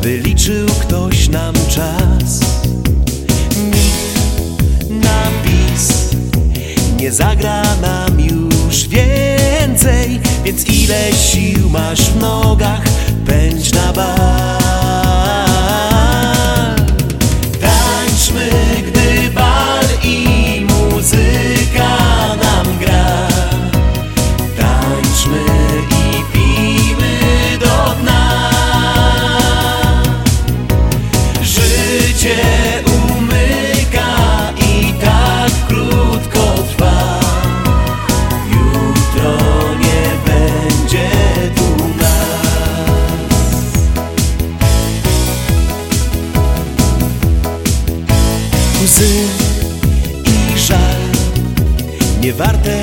wyliczył ktoś nam czas. Nikt na bis nie zagra nam już więcej, więc ile sił masz w nogach, pędź na bal. Tańczmy, gdy bal i muzyka nam gra. Tańczmy i pijmy do dna. Życie umyka i tak krótko trwa. Jutro nie będzie tu nas. Łzy i żal nie warte